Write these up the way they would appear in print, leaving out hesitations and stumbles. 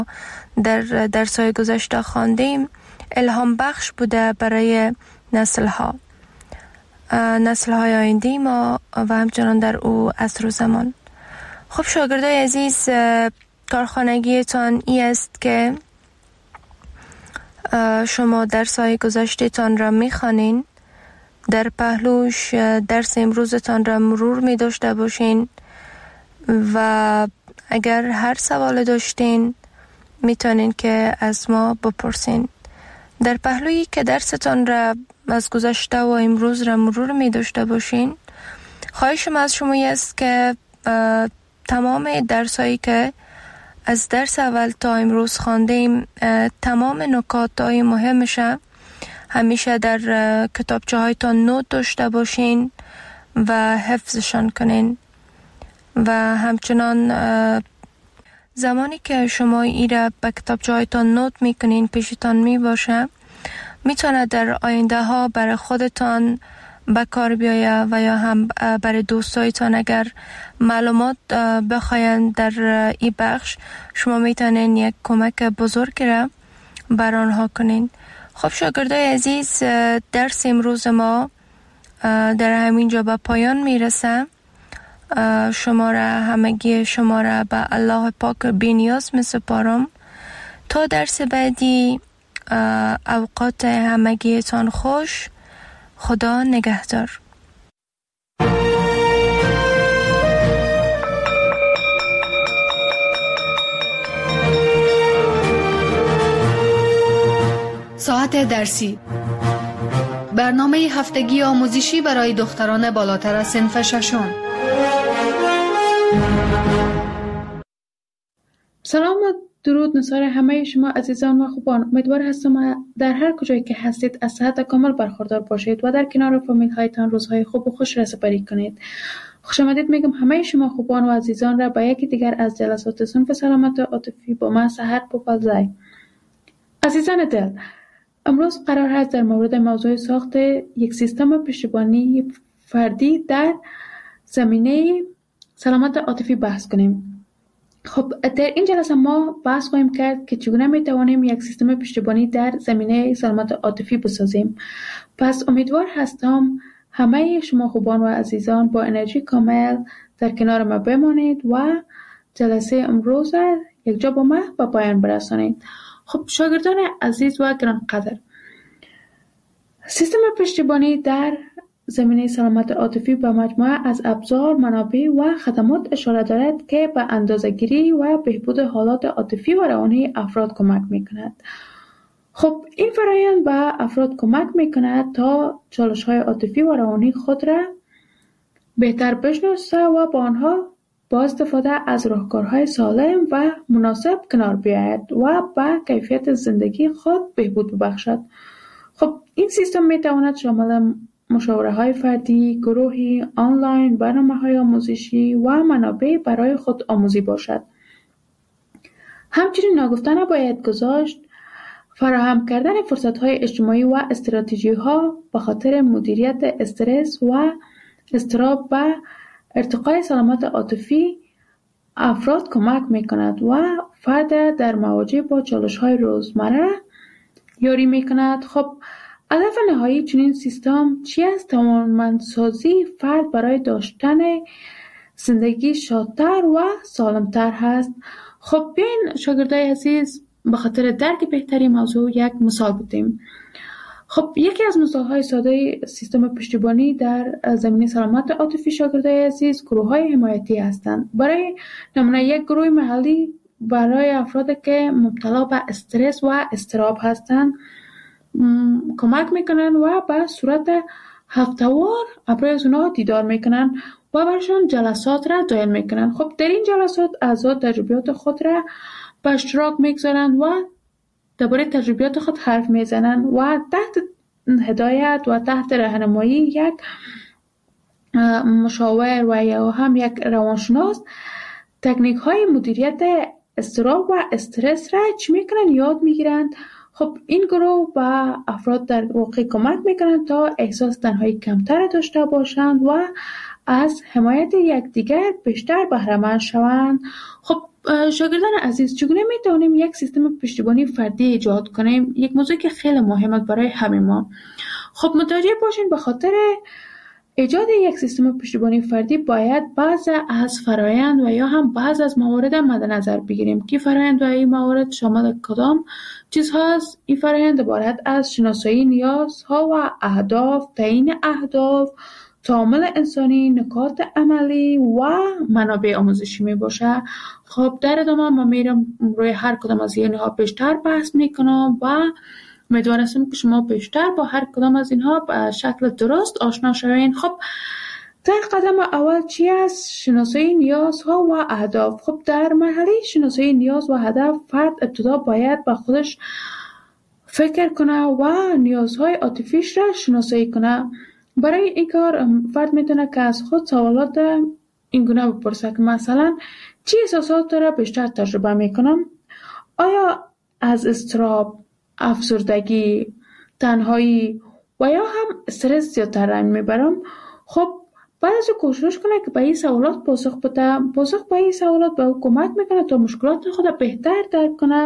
در درس‌های گذشته خواندیم الهام بخش بوده برای نسل‌های آینده ما و همچنان در او عصر و زمان. خب شاگردای عزیز، کارخانگیتان ای است که شما درس‌های گذشته‌تان را می‌خوانین، در پهلوش درس امروزتان را مرور می داشته باشین و اگر هر سوال داشتین میتونین که از ما بپرسین. در پهلویی که درستان را از گذشته و امروز را مرور می داشته باشین، خواهشم از شما است که تمام درس هایی که از درس اول تا امروز خواندیم، تمام نکات های مهمش همیشه در کتابچه هایتان نوت داشته باشین و حفظشان کنین و همچنان زمانی که شما ایره به کتابچه هایتان نوت میکنین پیشتان میباشه، میتونه در آینده ها برای خودتان به کار بیایه و یا هم برای دوستایتان اگر معلومات بخواین در این بخش، شما میتونین یک کمک بزرگ را بر آنها کنین. خب شاگردای عزیز، درس امروز ما در همین جا به پایان میرسه. همگی شما را به الله پاک بی‌نیاز میسپارم. تا درس بعدی، اوقات همگیتان خوش. خدا نگهدار. ساعت درسی، برنامه هفتگی آموزشی برای دختران بالاتر از صنف ششم. سلام و درود نثار همه شما عزیزان و خوبان. امیدوار هستم در هر کجایی که هستید از صحت کامل برخوردار باشید و در کنار فامیل هایتان روزهای خوب و خوش را سپری کنید. خوش آمدید میگم همه شما خوبان و عزیزان را به یکی دیگر از جلسات صنف سلامت عاطفی با من سحر پوپلزای. عزیزان دل، امروز قرار هست در مورد موضوع ساخت یک سیستم پشتیبانی فردی در زمینه سلامت عاطفی بحث کنیم. خب در این جلسه ما بحث خواهیم کرد که چگونه میتوانیم یک سیستم پشتیبانی در زمینه سلامت عاطفی بسازیم. پس امیدوار هستم همه شما خوبان و عزیزان با انرژی کامل در کنار ما بمانید و جلسه امروز یک جا با ما به پایان برسانید. خب شاگردان عزیز و گرانقدر، سیستم پشتیبانی در زمینه سلامت عاطفی به مجموعه از ابزار، منابع و خدمات اشاره دارد که به اندازه‌گیری و بهبود حالات عاطفی و روانی افراد کمک می‌کند. خب این فرآیند به افراد کمک می‌کند تا چالش‌های عاطفی و روانی خود را بهتر بشناسه و با آنها با استفاده از راهکارهای سالم و مناسب کنار بیاید و به کیفیت زندگی خود بهبود ببخشد. خب این سیستم می‌تواند شامل مشاوره‌های فردی، گروهی، آنلاین، برنامه‌های آموزشی و منابع برای خود آموزی باشد. همچنین ناگفته نباید گذاشت فراهم کردن فرصت‌های اجتماعی و استراتژی‌ها به خاطر مدیریت استرس و اضطراب به ارتقای سلامت عاطفی افراد کمک می‌کند و فرد در مواجه با چالش‌های روزمره یاری می‌کند. خب هدف نهایی چنین سیستم چی است؟ توانمندسازی فرد برای داشتن زندگی شادتر و سالمتر هست. خب بیاین شاگردای عزیز به خاطر درک بهتری موضوع یک مثال بدیم. خب یکی از مثال‌های ساده سیستم پشتیبانی در زمینه سلامت عاطفی شاگردای عزیز گروه‌های حمایتی هستند. برای نمونه یک گروه محلی برای افرادی که مبتلا به استرس و اضطراب هستند کمک میکنن و به صورت هفته‌وار برای اونا دیدار میکنن و برشان جلسات را دایر میکنن. خب در این جلسات اعضا تجربیات خود را به اشتراک میگذارن و درباره تجربیات خود حرف میزنن و تحت هدایت و تحت راهنمایی یک مشاور و یا هم یک روانشناس تکنیک های مدیریت اضطراب و استرس را چی میکنن یاد میگیرند. خب این گروه به افراد در واقع کمک میکنند تا احساس تنهایی کمتر داشته باشند و از حمایت یکدیگر بیشتر بهره مند شوند. خب شاگردان عزیز، چگونه میتوانیم یک سیستم پشتیبانی فردی ایجاد کنیم؟ یک موضوع که خیلی مهمه برای همه ما. خب متوجه باشین به خاطر ایجاد یک سیستم پشتیبانی فردی باید بعض از فرایند و یا هم بعض از موارد مد نظر بگیریم که فرایند و این موارد شامل کدام چیزها است. این فرایند عبارت از شناسایی نیازها و اهداف، تعیین اهداف، تعامل انسانی، نکات عملی و منابع آموزشی می باشه. خب در ادامه ما میرم روی هر کدام از اینها بیشتر بحث میکنم و امیدوارم که شما بیشتر با هر کدام از اینها به شکل درست آشنا شوین. خب در قدم اول چی است؟ شناسایی نیازها و اهداف. خب در مرحله شناسایی نیاز و هدف فرد ابتدا باید به خودش فکر کنه و نیازهای عاطفیش را شناسایی کنه. برای این کار فرد میتونه که از خود سوالات این گونه بپرسه که مثلا چی احساسات را بیشتر تجربه میکنم؟ آیا از اضطراب، افسردگی، تنهایی و یا هم استرس زیادتر رنج میبرم؟ خب بعد از کوشش کنه که به این سوالات پاسخ بده. پاسخ به این سوالات به او کمک میکنه تا مشکلات خود بهتر درک کنه.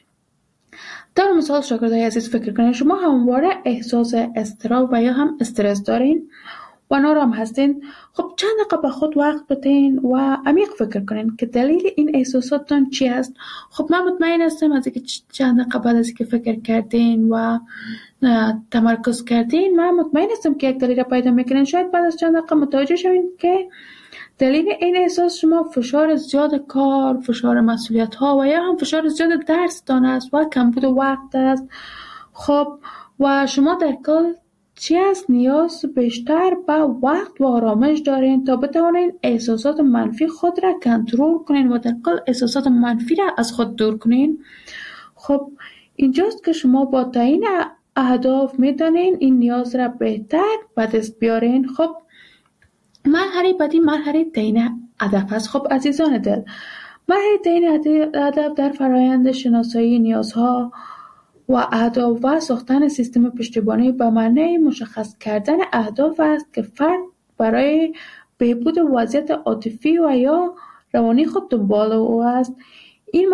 در مثال شاگردای عزیز فکر کنید شما همواره احساس اضطراب و یا هم استرس دارین و نارام هستین. خب چند دقیقه به خود وقت بدین و عمیق فکر کنین که دلیل این احساساتتان چی است. خب من مطمئن هستم از اینکه چند دقیقه بعد از اینکه فکر کردین و تمرکز کردین، من مطمئن هستم که یک دلیل را پیدا میکنین. شاید بعد از چند دقیقه متوجه شوین که دلیل این احساس شما فشار زیاد کار، فشار مسئولیت ها و یا هم فشار زیاد درس دان است و کمبود وقت است. خب و شما در کل چی است؟ نیاز بیشتر به وقت و آرامش دارین تا بتوانین احساسات منفی خود را کنترل کنین و در کل احساسات منفی را از خود دور کنین. خب اینجاست که شما با تعیین اهداف میتونین این نیاز را بهتر به دست بیارین. خب مرحله بعدی مرحله تعیین هدف است. خب عزیزان دل، مرحله تعیین هدف در فرایند شناسایی نیازها و اهداف و ساختن سیستم پشتیبانی به معنی مشخص کردن اهداف است که فرد برای بهبود وضعیت عاطفی و یا روانی خود دنبال او است. این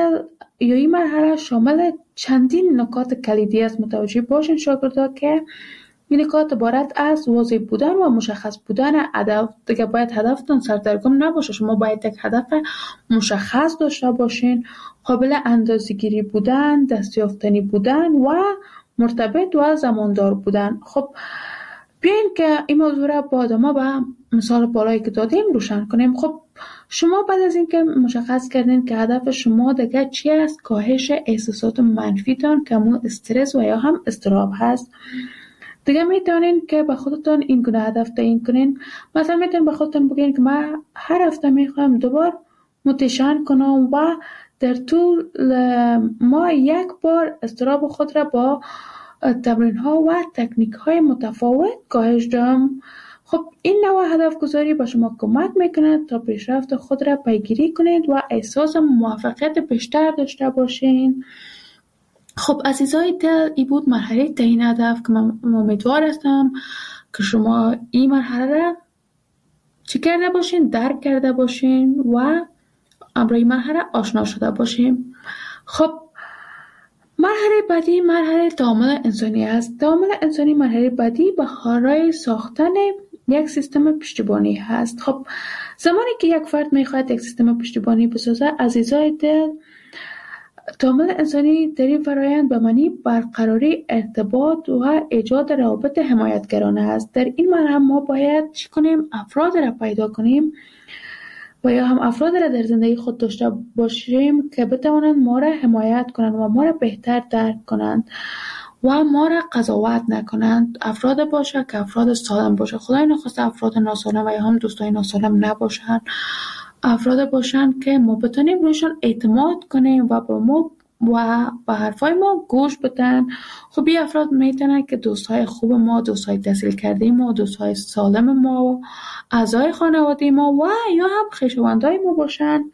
مرحله شامل چندین نکات کلیدی است. متوجه باشین شاگردا که این نکات عبارت از واضح بودن و مشخص بودن هدف. دیگه باید هدفتون سردرگم نباشه. شما باید یک هدف مشخص داشته باشین، قابل اندازه‌گیری بودن، دستیافتنی بودن و مرتبط و زماندار بودن. خب بیاین که این موضوع را با ادامه به مثال بالایی که دادیم روشن کنیم. خب شما بعد از اینکه مشخص کردین که هدف شما دیگه چی است، کاهش احساسات منفیتان که همون استرس و یا هم اضطراب هست، دیگه میتونین که به خودتون این گونه هدف تعیین کنین. مثلا میتونین به خودتون بگین که من هر هفته میخوام دوبار متشن کنم و در طول ما یک بار اضطراب خود را با تمرین ها و تکنیک های متفاوت کاهش دهم. خب این نوع هدف گذاری به شما کمک میکنه تا پیشرفت خود را پیگیری کنید و احساس موفقیت بیشتر داشته باشین. خب عزیزای دل، این بود مرحله تعیین هدف که من امیدوار هستم که شما این مرحله را چی کرده باشین، درک کرده باشین و امروز این مرحله آشنا شده باشین. خب مرحله بعدی مرحله تعامل انسانی است. تعامل انسانی مرحله بعدی برای ساختن یک سیستم پشتیبانی هست. خب زمانی که یک فرد میخواهد یک سیستم پشتیبانی بسازه، عزیزای دل، تعامل انسانی در این فرایند به معنی برقراری ارتباط و ایجاد روابط حمایتگرانه است. در این مرحله ما باید چی کنیم؟ افراد را پیدا کنیم و یا هم افراد را در زندگی خود داشته باشیم که بتوانند ما را حمایت کنند و ما را بهتر درک کنند و ما را قضاوت نکنند. افراد باشه که افراد سالم باشه. خدای نخواسته افراد ناسالم و یا هم دوستای ناسالم نباشند. افراد باشن که ما بتونیم رویشان اعتماد کنیم و با ما و به حرفای ما گوش بدن. خب این افراد میتونن که دوستای خوب ما، دوستای تحصیل کرده ما، دوستای سالم ما، اعضای خانواده ما و یا هم خویشاوندای ما باشن.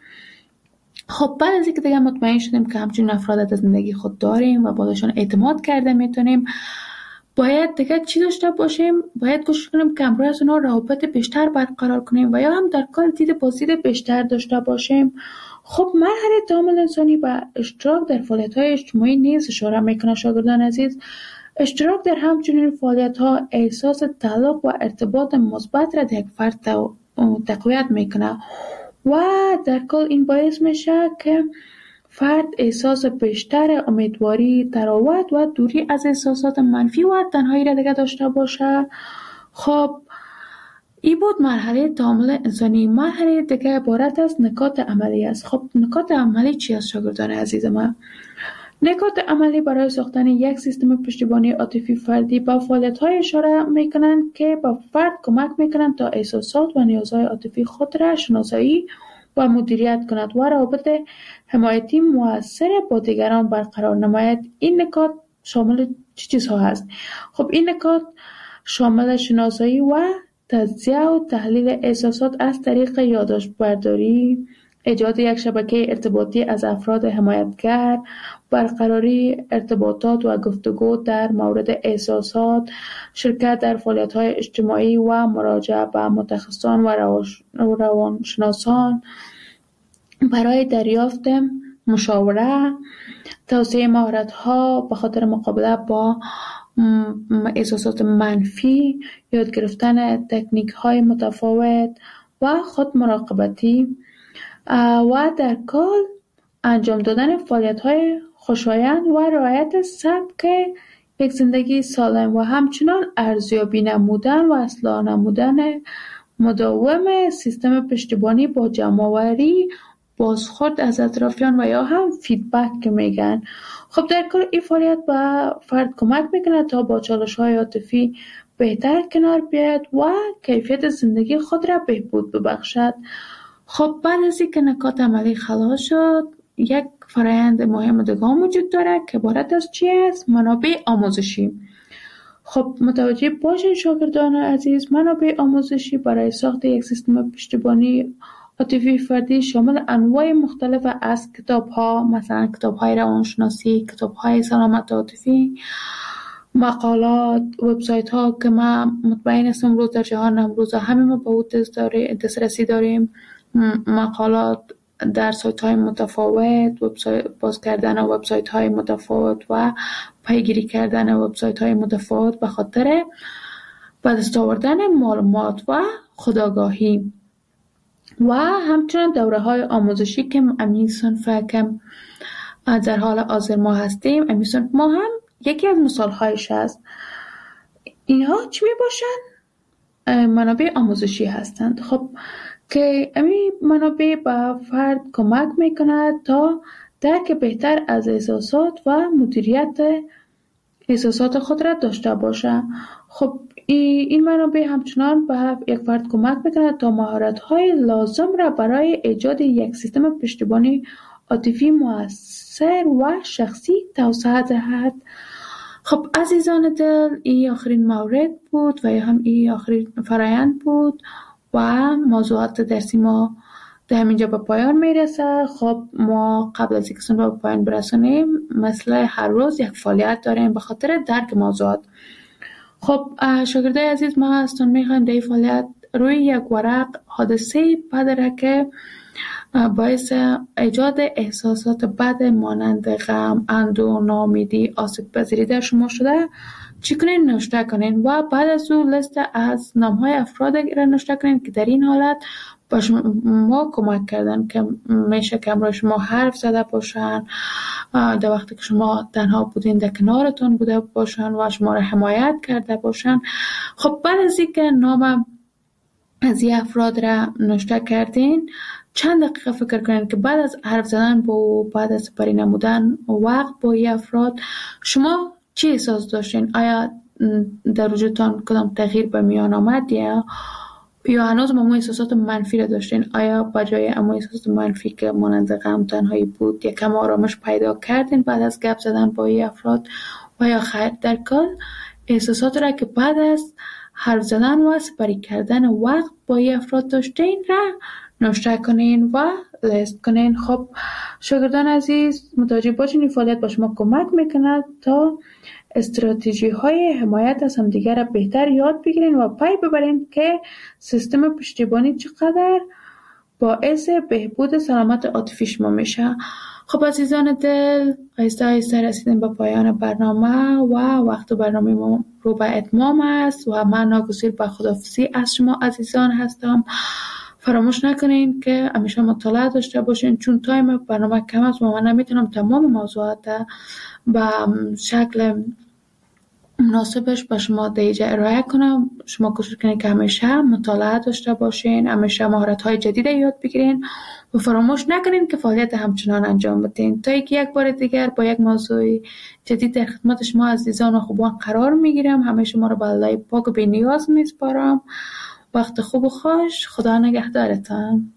خب بعد از اینکه دیگه مطمئن شدیم که همچین افراد در زندگی خود داریم و باشون اعتماد کرده میتونیم، باید دیگه چی داشته باشیم؟ باید کوشش کنیم که همراه از اونا روابط بیشتر برقرار کنیم و یا هم در کل دید بازدید بیشتر داشته باشیم. خب مرحله تعامل انسانی و اشتراک در فعالیت‌های اجتماعی نیز اشاره میکنه شاگردان عزیز. اشتراک در همچنین فعالیت‌ها احساس تعلق و ارتباط مثبت را در یک فرد تقویت میکنه و در کل این باعث میشه که فرد احساس بیشتر امیدواری، تراوت و دوری از احساسات منفی و تنهایی را دیگه داشته باشه. خب این بود مرحله تعامل انسانی. مرحله دیگه عبارت از نکات عملی است. خب نکات عملی چی است شاگردان عزیز من؟ نکات عملی برای ساختن یک سیستم پشتیبانی عاطفی فردی با فعالیت‌های اشاره میکنند که با فرد کمک میکنند تا احساسات و نیازهای عاطفی خود را شناسایی و مدیریت کند و روابط حمایتی مؤثر با دیگران برقرار نماید. این نکات شامل چه چیزها هست؟ خب این نکات شامل شناسایی و تجزیه و تحلیل احساسات از طریق یادداشت برداری، ایجاد یک شبکه ارتباطی از افراد حمایتگر، برقراری ارتباطات و گفتگو در مورد احساسات، شرکت در فعالیت‌های اجتماعی و مراجعه به متخصصان و روانشناسان برای دریافت مشاوره، توسعه مهارت‌ها به خاطر مقابله با احساسات منفی، یاد گرفتن تکنیک‌های متفاوت و خود مراقبتی و در کل انجام دادن فعالیت‌های خوشایند و رعایت سبک یک زندگی سالم و همچنان ارزیابی نمودن و اصلاح نمودن مداوم سیستم پشتیبانی با جمع‌آوری بازخورد از اطرافیان و یا هم فیدبک که میگن. خب در کل این فعالیت به فرد کمک میکنه تا با چالش‌های عاطفی بهتر کنار بیاید و کیفیت زندگی خود را بهبود ببخشد. خب بعد از اینکه نکات عملی خلاص شد، یک فرآیند مهم دیگه وجود داره که عبارت از چی است؟ منابع آموزشی. خب متوجه باشین شاگردان عزیز، منابع آموزشی برای ساخت یک سیستم پشتیبانی عاطفی فردی شامل انواع مختلف از کتاب‌ها، مثلا کتاب‌های روانشناسی، کتاب‌های سلامت عاطفی، مقالات، وبسایت‌ها که ما مطمئن هستم امروز در جهان امروز همه ما به دسترسی داریم، مقالات در سایت‌های متفاوت، باز کردن وبسایت‌های متفاوت و پیگیری کردن وبسایت‌های متفاوت به خاطر به دست آوردن معلومات و خودآگاهی و همچنین دوره‌های آموزشی که امی صنف که در حال حاضر ما هستیم، امی صنف ما هم یکی از مثال‌هایش است. اینها چی میباشند؟ منابع آموزشی هستند. خب که امی منابع به فرد کمک میکند تا درک بهتر از احساسات و مدیریت احساسات خود را داشته باشه. خب این منابع همچنان به یک فرد کمک میکند تا مهارت‌های لازم را برای ایجاد یک سیستم پشتیبانی عاطفی مؤثر و شخصی توسعه دهد. خب عزیزان دل، این آخرین مورد بود و یا هم این آخرین فرآیند بود و موضوعات درسی ما در همینجا به پایان میرسه. خب ما قبل از اینکه به پایان برسونیم مثل هر روز یک فعالیت داریم به خاطر درک موضوعات. خب شاگردای عزیز، ما ازتون میخوایم در این فعالیت روی یک ورق حادثه بد که باعث ایجاد احساسات بد مانند غم، اندوه، ناامیدی، آسیب پذیری در شما شده چی کنین؟ نوشته کنین و بعد از اون لیست از نام‌های افراد را نوشته کنین که در این حالت با شما کمک کردن، که میشه که امروز شما حرف زده باشن، در وقتی که شما تنها بودین در کنارتون بوده باشن و شما را حمایت کرده باشن. خب بعد از اینکه نام از این افراد را نوشته کردین، چند دقیقه فکر کنین که بعد از حرف زدن با بعد از سپری نمودن وقت با این افراد شما چی احساس داشتین؟ آیا در وجودتان کدام تغییر به میان آمد یا هنوز همون احساسات منفی را داشتین؟ آیا بجای همون احساسات منفی که مانند غم، تنهایی بود یکم آرامش پیدا کردین بعد از گپ زدن با این افراد و یا خیر؟ در کل احساسات را که بعد از حرف زدن و سپری کردن وقت با این افراد داشتین را نوشته کنین و لیست کنین. خب شاگردان عزیز، متوجه باشین این فعالیت با شما کمک میکند تا استراتژی های حمایت از همدیگر را بهتر یاد بگیرین و پی ببرین که سیستم پشتیبانی چقدر باعث بهبود سلامت عاطفی شما میشه. خب عزیزان دل، آهسته آهسته رسیدیم به پایان برنامه و وقت برنامه ما رو به اتمام است و من ناگزیر به خداحافظی از شما عزیزان هستم. فراموش نکنین که همیشه مطالعه داشته باشین، چون تایم برنامه کم است و من نمیتونم تمام موضوعات به شکل مناسبش به شما دیجا ارائه کنم. شما کوشش کنین که همیشه مطالعه داشته باشین، همیشه مهارت‌های جدید یاد بگیرین و فراموش نکنین که فعالیت همچنان انجام بدین تا اینکه یک بار دیگر با یک موضوع جدید در خدمت شما عزیزان و خوبان قرار میگیرم. همه شما رو به الله پاک و بی‌نیاز میسپارم. وقت خوب و خوش. خدا نگهدارتان.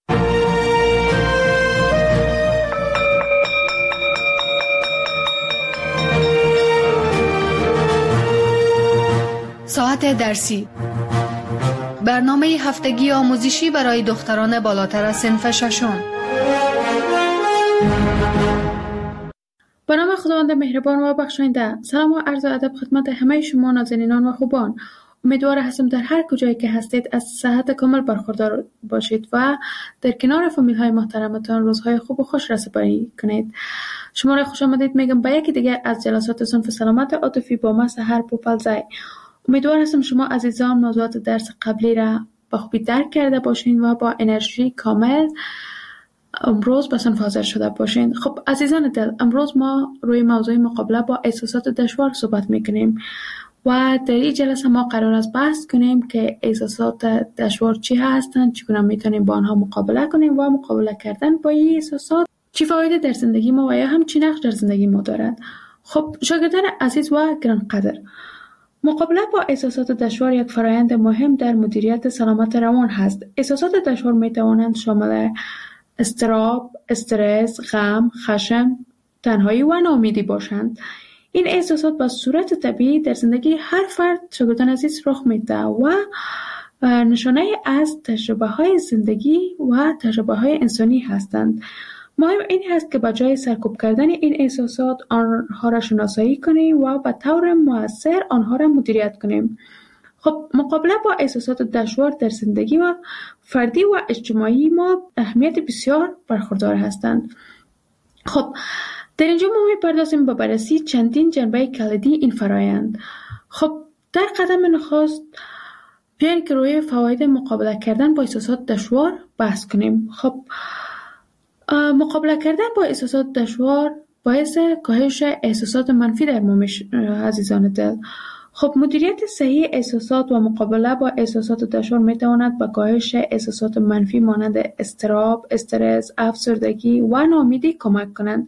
ساعت درسی، برنامه هفتگی آموزشی برای دختران بالاتر از صنف ششم. به نام خداوند مهربان و بخشاینده. سلام و عرض ادب خدمت همه شما نازنینان و خوبان. امیدوار هستم در هر کجایی که هستید از صحت کامل برخوردار باشید و در کنار فامیل های محترمتان روزهای خوب و خوش را سپری کنید. شما را خوش آمدید میگم به یکی دیگه از جلسات صنف سلامت عاطفی با من سحر پوپلزای. امیدوار هستم شما عزیزان موضوعات درس قبلی را با خوبی درک کرده باشین و با انرژی کامل امروز به صنف حاضر شده باشین. خب عزیزان دل، امروز ما روی موضوع مقابله با احساسات دشوار صحبت میکنیم و در این جلسه ما قرار است بحث کنیم که احساسات دشوار چی هستند، چگونه میتونیم با آنها مقابله کنیم و مقابله کردن با این احساسات چی فایده در زندگی ما و یا هم چی نقش در زندگی ما دارد. خب شاگردان عزیز و گرانقدر، مقابله با احساسات دشوار یک فرآیند مهم در مدیریت سلامت روان هست. احساسات دشوار میتوانند شامل اضطراب، استرس، غم، خشم، تنهایی و ناامیدی باشند. این احساسات به صورت طبیعی در زندگی هر فرد شاگردان عزیز رخ میده و نشانه از تجربه های زندگی و تجربه های انسانی هستند. مهم این هست که به جای سرکوب کردن این احساسات آنها را شناسایی کنیم و به طور مؤثر آنها را مدیریت کنیم. خب مقابله با احساسات دشوار در زندگی و فردی و اجتماعی ما اهمیت بسیار برخوردار هستند. خب در اینجا ما می‌پردازیم به بررسی چندین جنبه کلیدی این فرآیند. خب در قدم نخست بیاین که روی فواید مقابله کردن با احساسات دشوار بحث کنیم. خب مقابله کردن با احساسات دشوار باعث کاهش احساسات منفی در ما عزیزان دل. خب مدیریت صحیح احساسات و مقابله با احساسات دشوار میتواند به کاهش احساسات منفی مانند اضطراب، استرس، افسردگی و ناامیدی کمک کنند.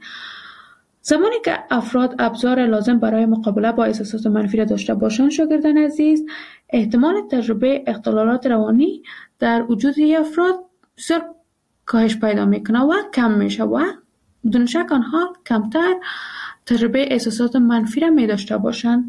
زمانی که افراد ابزار لازم برای مقابله با احساسات منفی را داشته باشند شاگردان عزیز، احتمال تجربه اختلالات روانی در وجود افراد بسیار کاهش پیدا میکنه و کم میشه و بدون شک آنها کمتر تجربه احساسات منفی را می داشته باشند.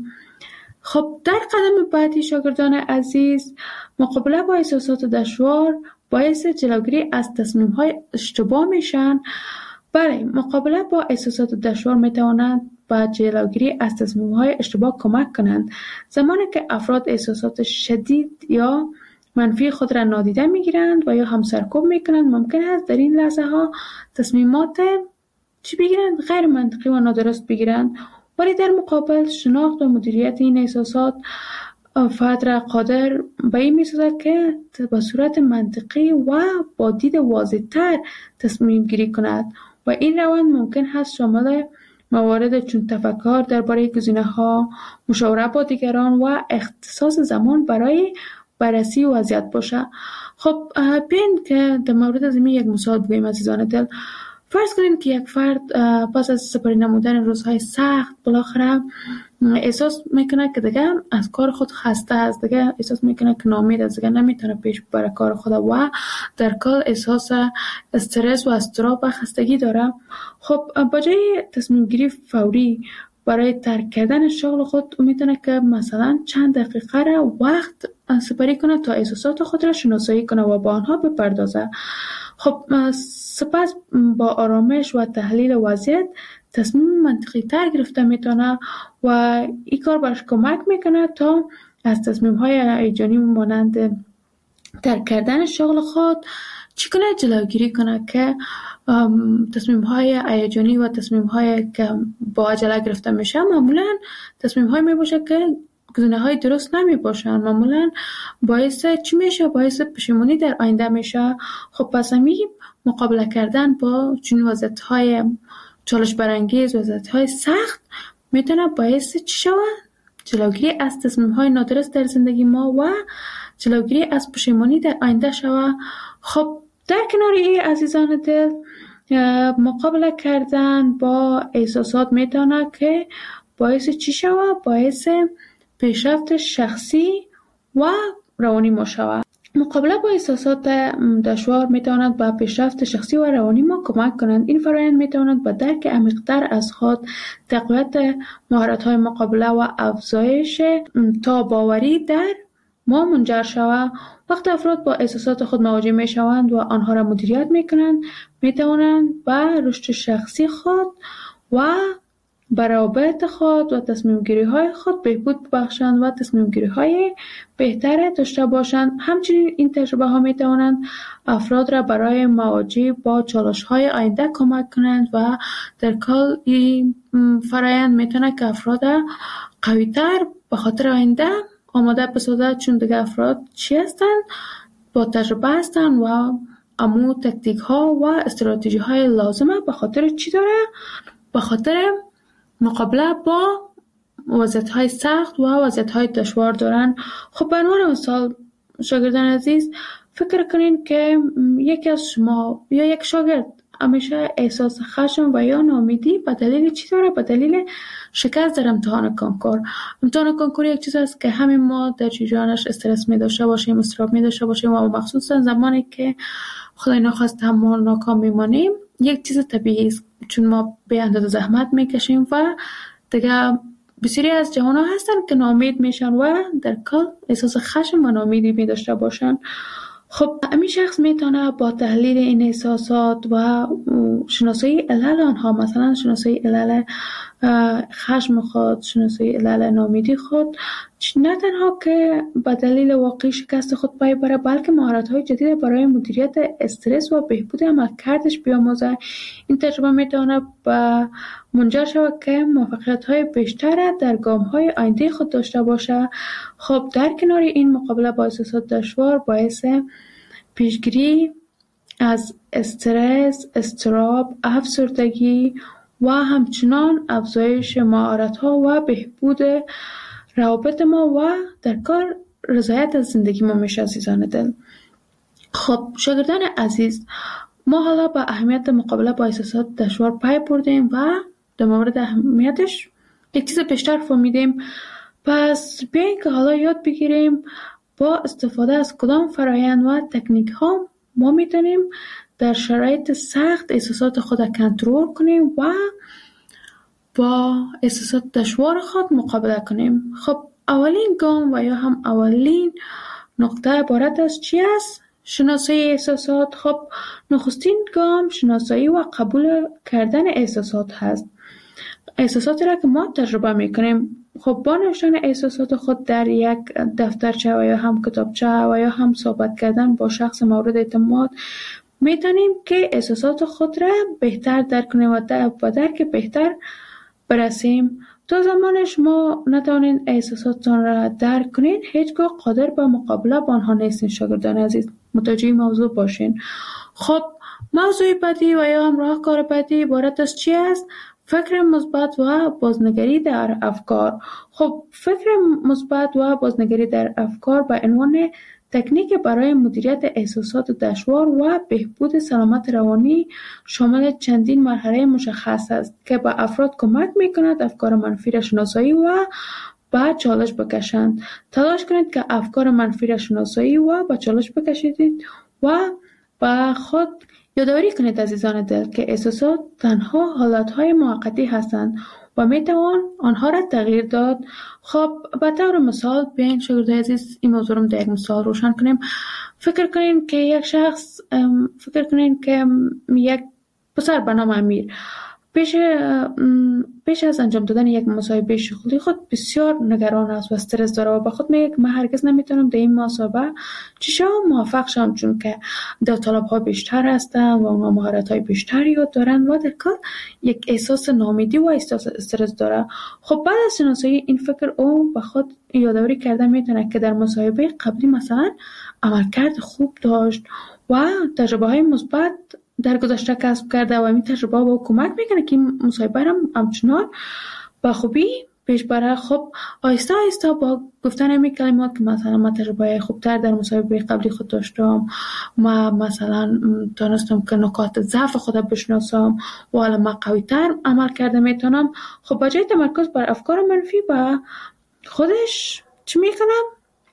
خب در قدم بعدی شاگردان عزیز، مقابله با احساسات دشوار باعث جلوگیری از تصمیم‌های اشتباه میشن. بله، مقابله با احساسات دشوار میتوانند به جلوگیری از تصمیم‌های اشتباه کمک کنند. زمانی که افراد احساسات شدید یا منفی خود را نادیده میگیرند و یا هم سرکوب میکنند، ممکن است در این لحظه ها تصمیمات بگیرند غیر منطقی و نادرست بگیرند، ولی در مقابل شناخت و مدیریت این احساسات فرد را قادر به این می‌سازد که به صورت منطقی و با دید واضح‌تر تصمیم گیری کند و این روند ممکن است شامل موارد چون تفکر درباره گزینه‌ها، مشاوره با دیگران و اختصاص زمان برای بررسی وضعیت باشه. خب بیاین که در مورد از این یک مثال بگوییم عزیزان دل. فرض کنید که یک فرد پس از سپری نمودن روزهای سخت بالاخره احساس میکنه که دیگه از کار خود خسته است، دیگه احساس میکنه که ناامید است، دیگه نمیتونه پیش بره کار خود و در کل احساس استرس و اضطراب و خستگی داره. خب با جای تصمیم گیری فوری برای ترک کردن شغل خود میتونه که مثلا چند دقیقه را وقت سپری کنه تا احساسات خود را شناسایی کنه و با آنها بپردازه. خب سپس با آرامش و تحلیل وضعیت تصمیم منطقی تر گرفته میتونه و این کار برش کمک میکنه تا از تصمیم های هیجانی مانند ترک کردن شغل خود چی کنه جلوگیری کنه که تصمیم های هیجانی و تصمیم های که با عجله گرفته میشه معمولا تصمیم های می باشه که گزینه های درست نمی باشن. معمولا باعث چی میشه؟ باعث پشیمانی در آینده میشه. خب پس همی مقابله کردن با چنین وضعیت های چالش برانگیز، وضعیت های سخت میتونه باعث چی شود؟ جلوگیری از تصمیم های نادرست در زندگی ما و جلوگیری از پشیمانی در آینده شود. خب در کنار این عزیزان دل، مقابله کردن با احساسات میتونه که باعث چی شود؟ باعث پیشرفت شخصی و روانی ما شود. مقابله با احساسات دشوار میتواند به پیشرفت شخصی و روانی ما کمک کنند. این فرآیند میتواند به درک عمیق‌تر از خود، تقویت مهارت‌های مقابله و افزایش تاب‌آوری در ما منجر شود. وقتی افراد با احساسات خود مواجه میشوند و آنها را مدیریت میکنند، میتوانند به رشد شخصی خود و به روابط خود و تصمیم گیری های خود بهبود ببخشند و تصمیم گیری های بهتر داشته باشند. همچنین این تجربه ها می توانند افراد را برای مواجهه با چالش های آینده کمک کنند و در کل این فرآیند می تواند که افراد قوی تر به خاطر آینده آماده بسازد، چون دیگه افراد چی هستند؟ با تجربه هستند و امو تکتیک ها و استراتژی های لازمه به خاطر چی داره؟ به خاطر مقابله با وضعیت‌های سخت و وضعیت‌های دشوار دارن. خب به عنوان مثال شاگردان عزیز، فکر کنین که یکی از شما یا یک شاگرد همیشه احساس خشم و یا ناامیدی به دلیل چی داره؟ به دلیل شکست در امتحان کنکور. امتحان کنکور یک چیز است که همین ما در جریانش استرس می داشته باشیم، اضطراب می داشته باشیم و مخصوصا زمانی که خدای نخواست ما ناکام میمانیم یک چیز طبیعی است، چون ما به اندازه زحمت میکشیم و دیگه بسیاری از جوان ها هستن که ناامید میشن و در کل احساس خشم و ناامیدی می داشته باشن. خب همین شخص میتونه با تحلیل این احساسات و شناسایی علل آنها، مثلا شناسایی علل خشم خود، شناسایی علل ناامیدی خود، نه تنها که به دلیل واقعی شکست خود پای بره، بلکه مهارت‌های جدید برای مدیریت استرس و بهبود عملکردش بیاموزه. این تجربه میتونه به منجر شود که موفقیت‌های بیشتر در گام‌های آینده خود داشته باشه. خب در کنار این، مقابله با احساسات دشوار باعث پیشگیری از استرس، اضطراب، افسردگی و همچنان افزایش مهارت‌ها و بهبود روابط ما و در کار رضایت از زندگی ما میشه. عزیزان دل، خب شاگردان عزیز، ما حالا به اهمیت مقابله با احساسات دشوار پی بردیم و در مورد اهمیتش یک چیز بیشتر فهمیدیم. پس بیایید که حالا یاد بگیریم با استفاده از کدام فرآیند و تکنیک ها ما میتونیم در شرایط سخت احساسات خود را کنترل کنیم و با احساسات دشوار خود مقابله کنیم. خب اولین گام و یا هم اولین نقطه عبارت از چی است؟ شناسایی احساسات. خب نخستین گام شناسایی و قبول کردن احساسات هست. احساساتی را که ما تجربه میکنیم، خب با نوشتن احساسات خود در یک دفترچه و یا هم کتابچه و یا هم صحبت کردن با شخص مورد اعتماد میتونیم که احساسات خود را بهتر درک کنیم و درک بهتر برسیم. تا زمان شما نتوانید احساساتتان را درک کنید، هیچگاه قادر به مقابله با آنها نیستین. شاگردان عزیز، متوجه موضوع باشین. خب موضوع بعدی و یا هم راهکار بعدی عبارت از چی است؟ فکر مثبت و بازنگری در افکار. خب فکر مثبت و بازنگری در افکار به عنوان تکنیک برای مدیریت احساسات دشوار و بهبود سلامت روانی شامل چندین مرحله مشخص است که به افراد کمک می‌کند افکار منفی را شناسایی و به چالش بکشند. تلاش کنید که افکار منفی را شناسایی و به چالش بکشید و به خود یادآوری کنید عزیزان دل که احساسات تنها حالتهای موقتی هستند و میتوان آنها را تغییر داد. خب به طور مثال بیاین شاگردان عزیز این موضوع رو در یک مثال روشن کنیم. فکر کنین که یک پسر به نام امیر پیش پیش از انجام دادن یک مصاحبه شغلی خود بسیار نگران است و استرس داره و به خود میگه که من هرگز نمیتونم در این مصاحبه چی موفق شم، چون که طلب‌ها بیشتر هستن و اونها مهارت‌های بیشتری یاد دارن و در کار یک احساس ناامیدی و احساس استرس داره. خب بعد از شناسایی این فکر او به خود یادآوری کرده میتونه که در مصاحبه قبلی مثلا عملکرد خوب داشت و تجربه‌های مثبت در گذشته کسب کرده و این تجربه به او کمک میکنه که این مصاحبه را همچنان با خوبی پیش بره. خب آهسته آهسته با گفتن این کلمات که مثلا من تجربه خوبتر در مصاحبه قبلی خود داشتم، ما مثلا تونستم که نکات ضعف خودم بشناسم و حالا من قوی‌تر عمل کرده میتونم. خب با جای تمرکز بر افکار منفی با خودش چی میکنم؟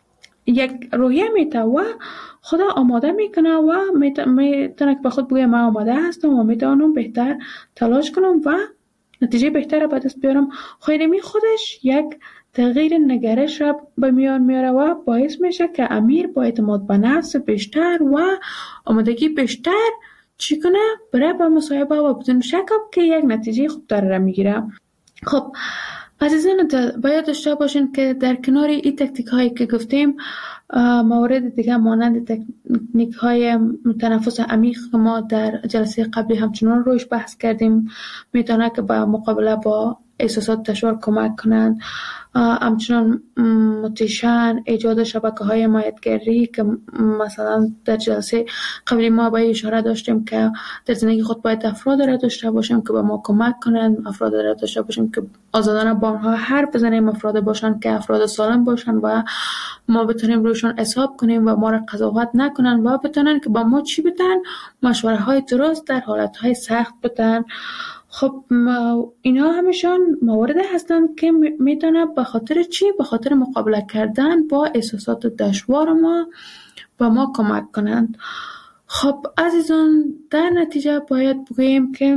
یک روحیه میته و خدا آماده میکنه و میتونه که به خود بگه من آماده هستم و میتونم بهتر تلاش کنم و نتیجه بهتر به دست بیارم. خیلی خودش یک تغییر نگرش را به میان میاره و باعث میشه که امیر با اعتماد به نفس بیشتر و آمادگی بیشتر چی کنه برای با مصاحبه و بدون شک که یک نتیجه خوبتر را میگیره. خب عزیزان باید داشته باشین که در کنار این تکنیک هایی که گفتیم موارد دیگه مانند تکنیک های تنفس عمیق که ما در جلسه قبلی همچنان روش بحث کردیم میتونه که با مقابله با احساسات دشوار کمک کنند. همچنان موتیشن، ایجاد شبکه‌های حمایتگری که مثلا در جلسه قبلی ما به اشاره داشتیم که در زندگی خود باید افراد را داشته باشیم که به ما کمک کنند، افراد را داشته باشیم که آزادانه با آنها حرف بزنیم، افراد باشند که افراد سالم باشند و ما بتونیم روشون حساب کنیم و ما را قضاوت نکنن و بتونن که با ما چی بدن، مشوره های درست در حالت های سخت بدن. خب اینا همشان موارد هستند که میتونه به خاطر چی؟ به خاطر مقابله کردن با احساسات دشوار ما به ما کمک کنند. خب عزیزان در نتیجه باید بگوییم که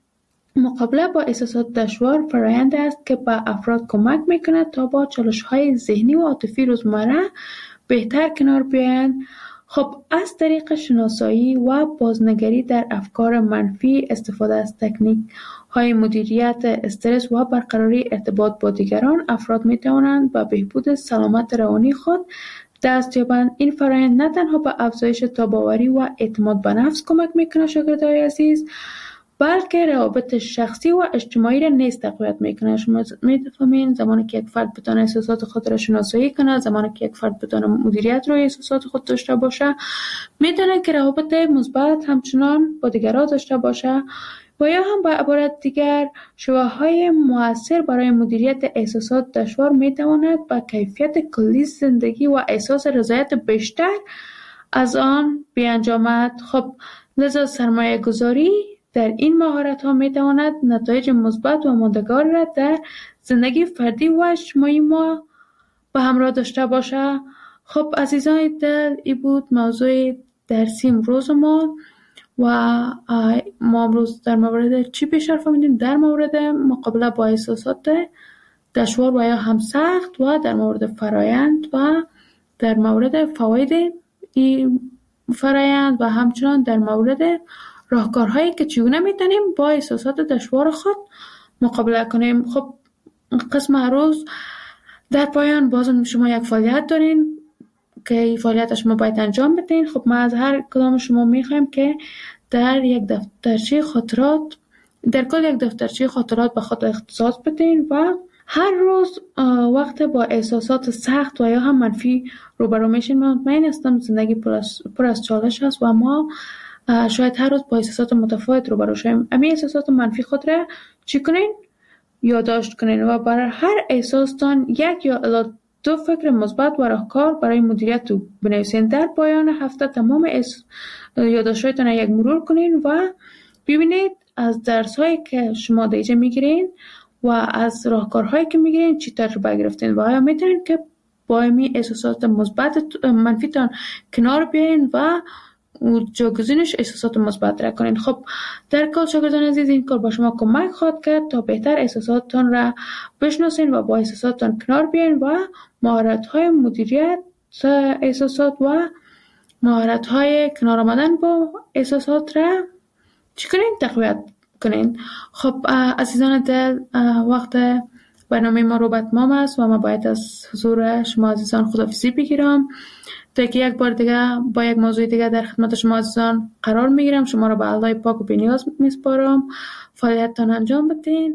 مقابله با احساسات دشوار فرآیند است که به افراد کمک میکنه تا با چالش‌های ذهنی و عاطفی روزمره بهتر کنار بیایند. خب از طریق شناسایی و بازنگری در افکار منفی، استفاده از تکنیک های مدیریت استرس و برقراری ارتباط با دیگران، افراد می توانند به بهبود سلامت روانی خود دست یابند. این فرآیند نه تنها به افزایش تاب‌آوری و اعتماد به نفس کمک میکنه شاگردای عزیز، بلکه روابط شخصی و اجتماعی را نیز تقویت میکنه. شما میفهمین زمانی که یک فرد بتونه احساسات خود را شناسایی کنه، زمانی که یک فرد بتونه مدیریت روی احساسات خود داشته باشه، میتونه که روابط مثبت همچنان با دیگران داشته باشه و یا هم به عبارت دیگر شواهدهای مؤثر برای مدیریت احساسات دشوار میتواند به کیفیت کلی زندگی و احساس رضایت بیشتر از آن بیانجامد. خب لذا سرمایه گذاری در این مهارت ها می تواند نتایج مثبت و ماندگار را در زندگی فردی و اجتماعی ما به همراه داشته باشه. خب عزیزان دل، این بود موضوع درسی امروز ما و ما امروز در مورد چی بیشتر فهمیدیم؟ در مورد مقابله با احساسات دشوار و یا هم سخت و در مورد فرایند و در مورد فواید این فرایند و همچنان در مورد راهکارهایی که چگونه میتونیم با احساسات دشوار خود مقابله کنیم. خب قسم روز در پایان بازم شما یک فعالیت دارین که این فعالیت شما باید انجام بدین. خب ما از هر کدام شما میخوایم که در یک دفترچه خاطرات، در کل یک دفترچه خاطرات به خود اختصاص بدین و هر روز وقت با احساسات سخت و یا هم منفی روبرو میشین. من مطمئن هستم زندگی پر از چالش است و ما شاید هر روز با احساسات متفاوت روبرو شویم. امی احساسات منفی خود را چی کنین؟ یادداشت کنین و برای هر احساستان یک یا دو فکر مثبت و راهکار برای مدیریت بنویسین. در پایان هفته تمام یادداشت‌هایتان را یک مرور کنین و ببینید از درس‌هایی که شما دیجه میگیرین و از راهکارهایی که میگیرین چی تجربه گرفتین و آیا میتونین که با امی احساسات مثبت منفیتان کنار بیاین و جاگزینش احساسات مثبت را کنین. خب در کل شاگردان عزیز این کار با شما کمک خواهد کرد تا بهتر احساساتتان را بشناسین و با احساساتتان کنار بیاین و مهارت‌های مدیریت احساسات و مهارت‌های کنار آمدن با احساسات را چی کنین؟ تقویت کنین. خب عزیزان دل، وقت برنامه ما رو به اتمام است و ما باید از حضور شما عزیزان خداحافظی بگیرم تا که یک بار دیگه با یک موضوع دیگه در خدمت شما عزیزان قرار میگیرم. شما رو به الله پاک و بی‌نیاز میسپارم. فعالیتتان انجام بدین.